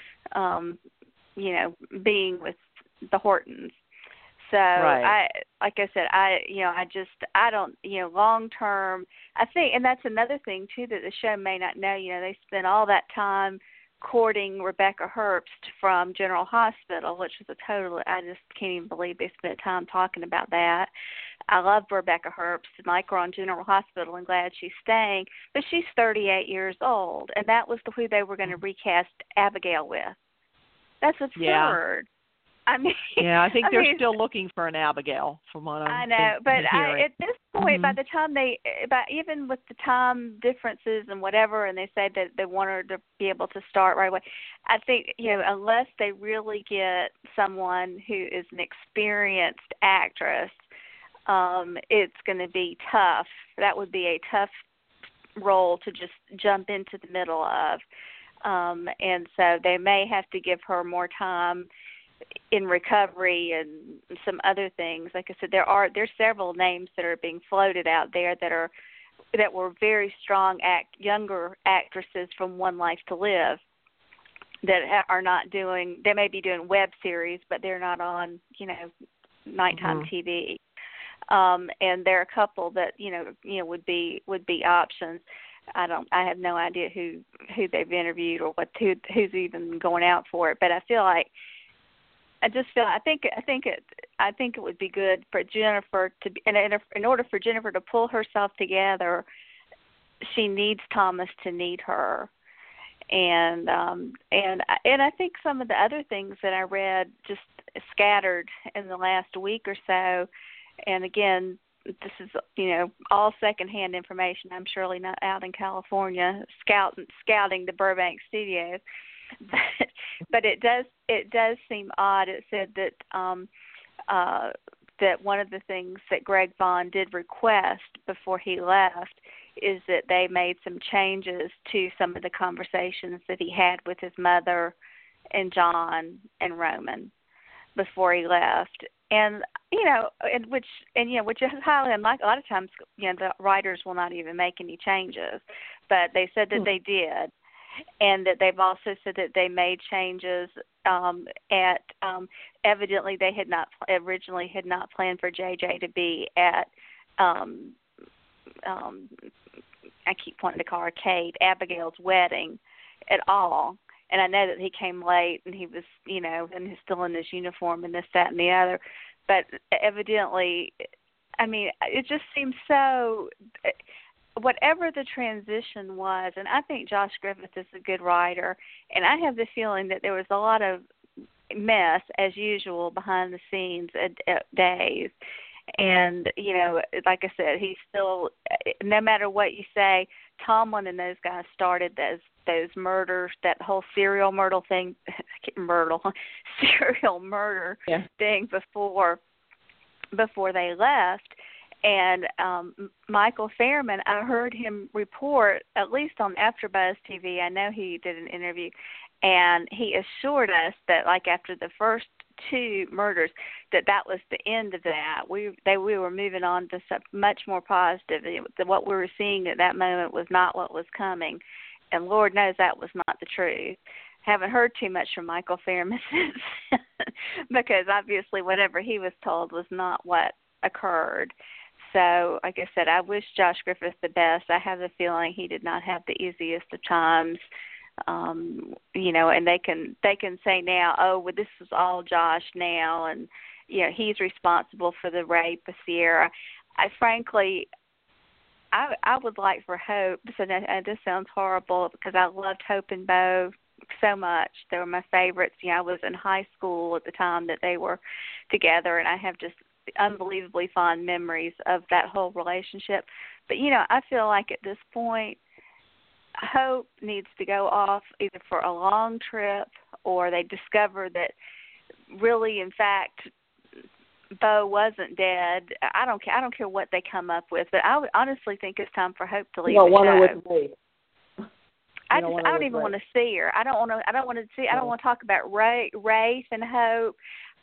being with the Hortons. So like I said, I don't, long term, I think, and that's another thing too that the show may not know. They spent all that time courting Rebecca Herbst from General Hospital, which was I just can't even believe they spent time talking about that. I love Rebecca Herbst and like her on General Hospital and glad she's staying, but she's 38 years old, and that was who they were going to recast Abigail with. That's absurd. Yeah. I mean, I think they're still looking for an Abigail, from what I'm but hearing. At this point, by the time even with the time differences and whatever, and they say that they want her to be able to start right away, I think unless they really get someone who is an experienced actress, it's going to be tough. That would be a tough role to just jump into the middle of, and so they may have to give her more time in recovery and some other things. Like I said, there's several names that are being floated out there that were very strong younger actresses from One Life to Live that are not doing. They may be doing web series, but they're not on nighttime TV. And there are a couple that would be options. I have no idea who they've interviewed or who's even going out for it. But I think it would be good for Jennifer to be, in order for Jennifer to pull herself together, she needs Thomas to need her, and I think some of the other things that I read just scattered in the last week or so, and again, this is all secondhand information. I'm surely not out in California scouting the Burbank studios. But it does seem odd. It said that that one of the things that Greg Vaughn did request before he left is that they made some changes to some of the conversations that he had with his mother and John and Roman. before he left. And which is highly unlikely. A lot of times, the writers will not even make any changes, but they said that they did, and that they've also said that they made changes. Evidently, they had not originally planned for JJ to be at. I keep wanting to call her Kate, Abigail's wedding, at all. And I know that he came late, and he was, and he's still in his uniform and this, that, and the other. But evidently, I mean, it just seems so, whatever the transition was, and I think Josh Griffith is a good writer, and I have the feeling that there was a lot of mess, as usual, behind the scenes at Days. And, like I said, he's still, no matter what you say, Tomlin and those guys started those murders, that whole serial murder thing, serial murder thing before they left. And Michael Fairman, I heard him report, at least on AfterBuzz TV, I know he did an interview, and he assured us that, like, after the first 2 murders, that was the end of that. We were moving on to something much more positive. What we were seeing at that moment was not what was coming, and Lord knows that was not the truth. Haven't heard too much from Michael Fairman since, because obviously whatever he was told was not what occurred. So, like I said, I wish Josh Griffith the best. I have the feeling he did not have the easiest of times. And they can say now, oh, well, this is all Josh now, and he's responsible for the rape of Sierra. Frankly, I would like for Hope. And this sounds horrible, because I loved Hope and Bo so much. They were my favorites. I was in high school at the time that they were together, and I have just unbelievably fond memories of that whole relationship. But I feel like at this point, Hope needs to go off either for a long trip, or they discover that really, in fact, Bo wasn't dead. I don't care what they come up with, but I would honestly think it's time for Hope to leave the show. I don't even want to see her. I don't want to talk about Rafe and Hope.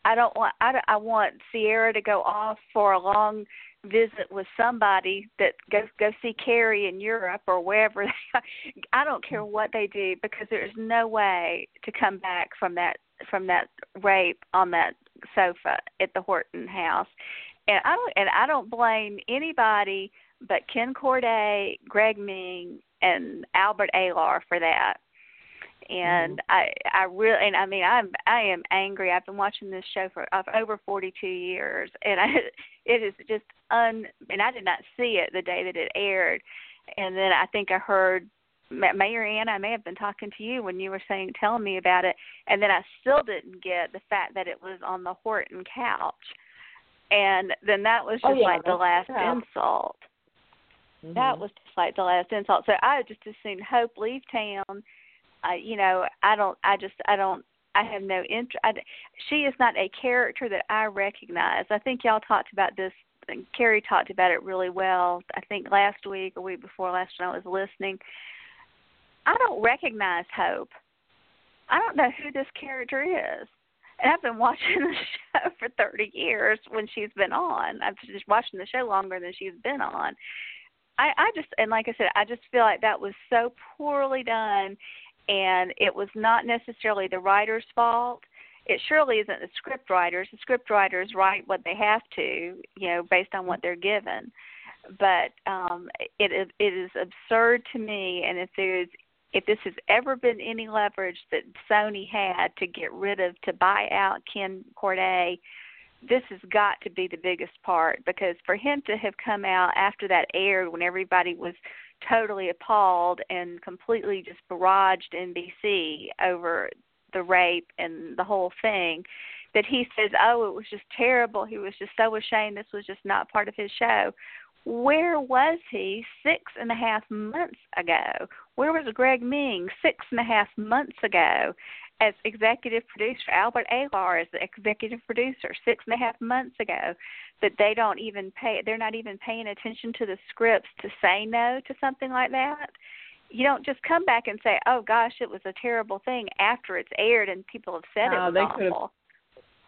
I want Sierra to go off for a long visit with somebody, that go see Carrie in Europe or wherever. I don't care what they do, because there's no way to come back from that rape on that sofa at the Horton house. And I don't blame anybody but Ken Corday, Greg Ming, and Albert Alar for that. And I am angry. I've been watching this show for over 42 years, and it is just and I did not see it the day that it aired. And then I think I heard Mayor Ann, I may have been talking to you when you were telling me about it, and then I still didn't get the fact that it was on the Horton couch. And then that was just the last insult. Mm-hmm. That was just like the last insult. So I just as soon Hope leave town. I have no interest. She is not a character that I recognize. I think y'all talked about this. Carrie talked about it really well. I think last week or week before last when I was listening. I don't recognize Hope. I don't know who this character is. And I've been watching the show for 30 years when she's been on. I've just watching the show longer than she's been on. And like I said, I just feel like that was so poorly done. And it was not necessarily the writer's fault. It surely isn't the script writers. The script writers write what they have to, based on what they're given. But it is absurd to me. And if this has ever been any leverage that Sony had to buy out Ken Corday, this has got to be the biggest part. Because for him to have come out after that aired, when everybody was totally appalled and completely just barraged NBC over the rape and the whole thing, that he says, oh, it was just terrible. He was just so ashamed. This was just not part of his show. Where was he 6.5 months ago? Where was Greg Ming 6.5 months ago as executive producer? Albert Alar is the executive producer 6.5 months ago. That they don't even they're not even paying attention to the scripts to say no to something like that. You don't just come back and say, oh gosh, it was a terrible thing after it's aired and people have said it was awful.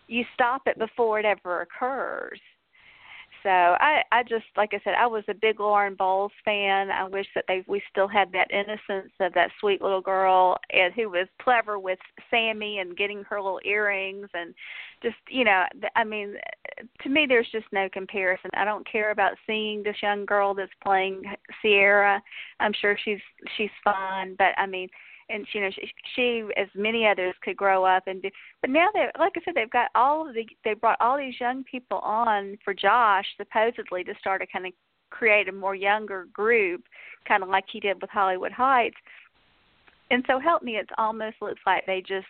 you stop it before it ever occurs. So I just, like I said, I was a big Lauren Bowles fan. I wish that we still had that innocence of that sweet little girl and who was clever with Sammy and getting her little earrings and just, I mean, to me there's just no comparison. I don't care about seeing this young girl that's playing Sierra. I'm sure she's fine, but I mean, and she as many others could grow up and do. But now like I said, they brought all these young people on for Josh supposedly to start to kind of create a more younger group, kind of like he did with Hollywood Heights. And so help me, it almost looks like they just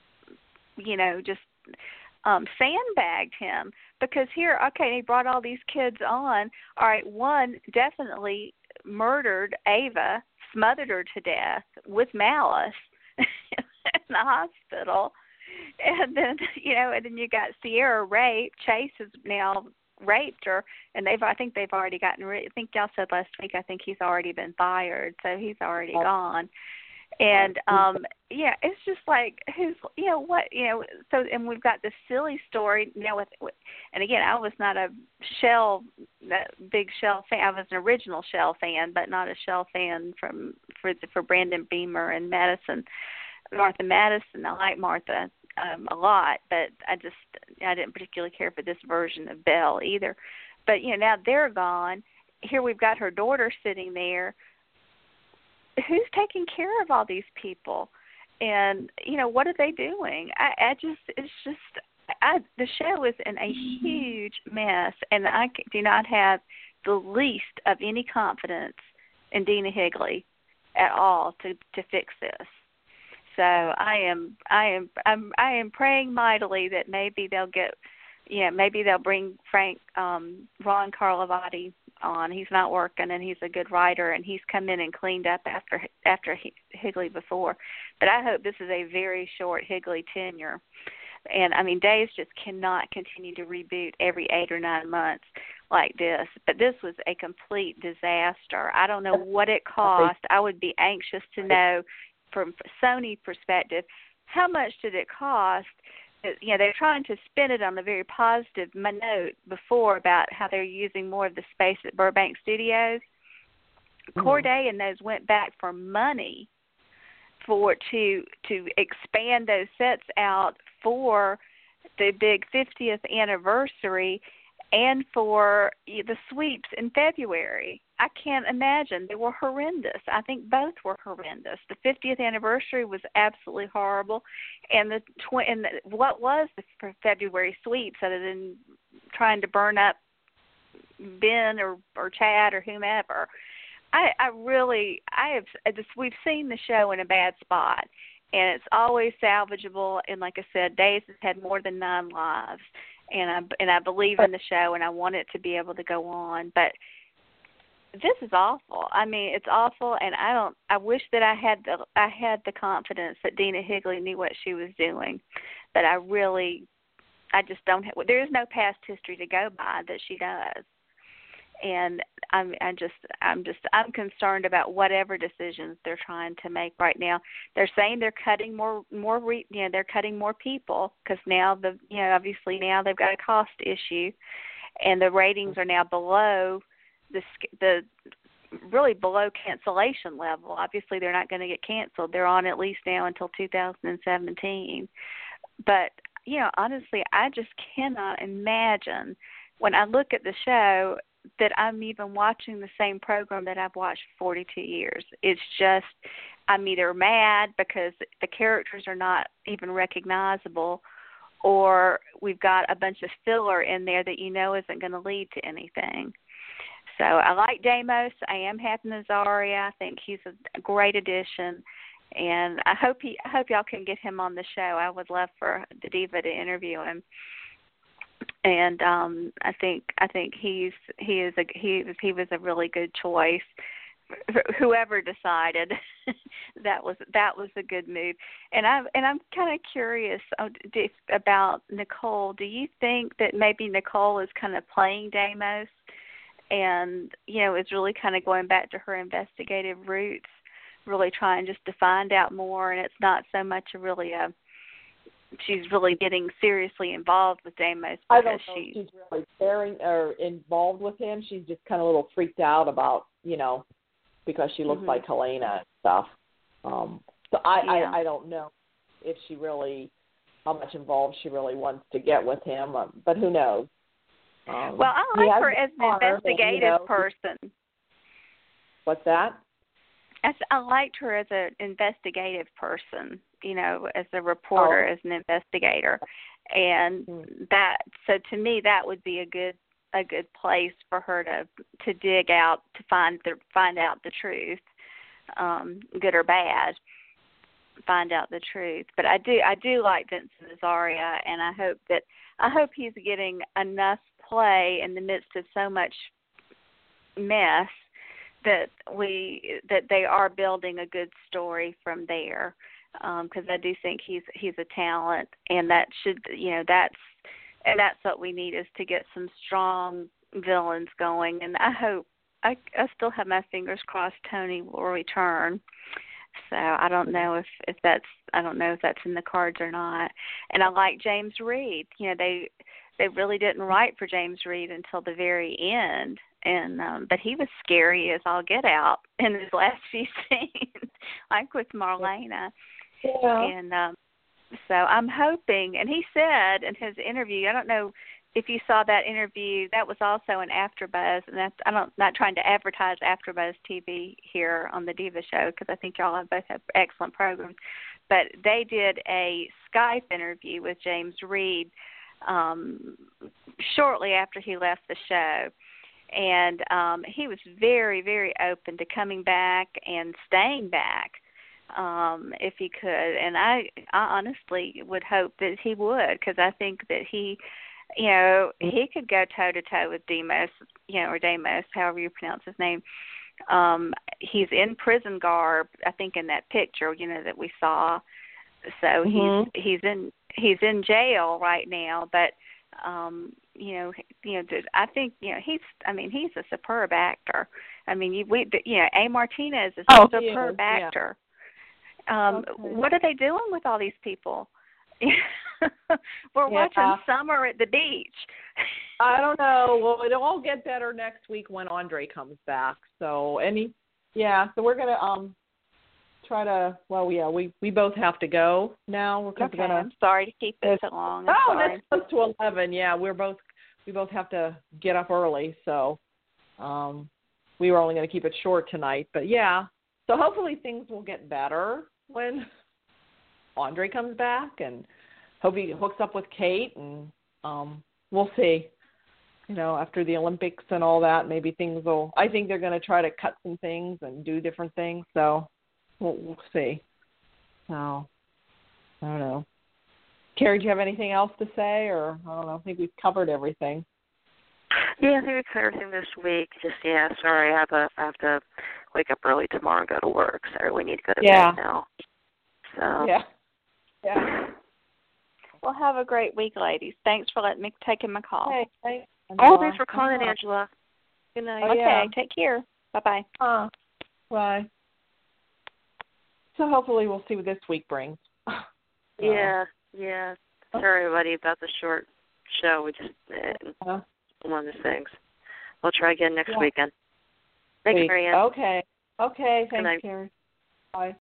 sandbagged him, because here, okay, he brought all these kids on. All right, one definitely murdered Ava, smothered her to death with malice in the hospital, and then you got Sierra raped. Chase has now raped her, and I think they've already gotten rid. I think y'all said last week, I think he's already been fired, so he's already gone. And it's just like so, and we've got this silly story now with and again, I was not a big Shell fan. I was an original Shell fan, but not a Shell fan for Brandon Beamer and Martha Madison. I like Martha a lot, but I didn't particularly care for this version of Belle either. But now they're gone. Here we've got her daughter sitting there. Who's taking care of all these people? And, what are they doing? The show is in a huge mess, and I do not have the least of any confidence in Dina Higley at all to fix this. So I am praying mightily that maybe they'll maybe they'll bring Ron Carlivati on. He's not working, and he's a good writer, and he's come in and cleaned up after Higley before. But I hope this is a very short Higley tenure. And, I mean, Days just cannot continue to reboot every 8 or 9 months like this. But this was a complete disaster. I don't know what it cost. I would be anxious to know from Sony perspective, how much did it cost? They're trying to spin it on a very positive note before about how they're using more of the space at Burbank Studios. Corday and those went back for money to expand those sets out for the big 50th anniversary and for the sweeps in February. I can't imagine. They were horrendous. I think both were horrendous. The 50th anniversary was absolutely horrible, and what was the February sweeps other than trying to burn up Ben or Chad or whomever. We've seen the show in a bad spot, and it's always salvageable. And like I said, Days has had more than 9 lives, and I believe in the show, and I want it to be able to go on. But this is awful. I mean, it's awful, and I wish that I had the confidence that Dina Higley knew what she was doing, but I just don't have. There is no past history to go by that she does. And I'm concerned about whatever decisions they're trying to make right now. They're saying they're cutting they're cutting more people because now obviously now they've got a cost issue, and the ratings are now below the really below cancellation level. Obviously they're not going to get canceled. They're on at least now until 2017. But honestly, I just cannot imagine when I look at the show that I'm even watching the same program that I've watched for 42 years. It's just, I'm either mad because the characters are not even recognizable, or we've got a bunch of filler in there that isn't going to lead to anything. So I like Deimos. I am happy with Azaria. I think he's a great addition, and I hope y'all can get him on the show. I would love for the Diva to interview him. And I think he was a really good choice. Whoever decided that was a good move. And I'm kind of curious about Nicole. Do you think that maybe Nicole is kind of playing Deimos, and is really kind of going back to her investigative roots, really trying just to find out more, and it's not so much really a she's really getting seriously involved with Deimos. I don't know if she's really caring or involved with him. She's just kind of a little freaked out about, because she looks like Helena and stuff. So I don't know if she really, how much involved she really wants to get with him, but who knows? Well, I like her as an investigative person. What's that? I liked her as an investigative person, as a reporter, as an investigator, and so to me that would be a good place for her to dig out, to find out the truth, good or bad, find out the truth. But I do like Vincent Azaria, and I hope he's getting enough play in the midst of so much mess that they are building a good story from there, because I do think he's a talent, and that should that's what we need, is to get some strong villains going. And I hope I still have my fingers crossed Tony will return. So I don't know if that's in the cards or not. And I like James Reed. They really didn't write for James Reed until the very end. And but he was scary as all get out in his last few scenes, like with Marlena. Yeah. And so I'm hoping, and he said in his interview, I don't know if you saw that interview, that was also an AfterBuzz, and I'm not trying to advertise AfterBuzz TV here on the Diva Show, because I think y'all both have excellent programs, but they did a Skype interview with James Reed shortly after he left the show. And he was very, very open to coming back and staying back if he could. And I honestly would hope that he would, because I think that he could go toe-to-toe with Deimos, or Deimos, however you pronounce his name. He's in prison garb, I think, in that picture, that we saw. So he's in jail right now, but I think he's a superb actor. A. Martinez is a superb actor. What are they doing with all these people? We're watching Summer at the Beach. I don't know. Well, it'll all get better next week when Andre comes back. So so we're gonna try to. Well, we both have to go now. Okay. I'm sorry to keep it so long. That's close to 11. Yeah, we both have to get up early, so we were only going to keep it short tonight. But yeah, so hopefully things will get better when Andre comes back, and hope he hooks up with Kate, and we'll see. After the Olympics and all that, maybe things will. I think they're going to try to cut some things and do different things. So we'll see. So I don't know. Carrie, do you have anything else to say, or I don't know? I think we've covered everything. Yeah, I think we covered everything this week. Just sorry, I have to wake up early tomorrow and go to work. So we need to go to bed now. So yeah. Well, have a great week, ladies. Thanks for taking my call. Hey, thanks. Thanks for calling, Angela. Good night. Okay, take care. Bye-bye. Bye. So hopefully we'll see what this week brings. Yeah. Sorry, everybody, about the short show. We just one of those things. We'll try again next weekend. Thanks, Marianne. Okay. Thanks, Carrie. Bye.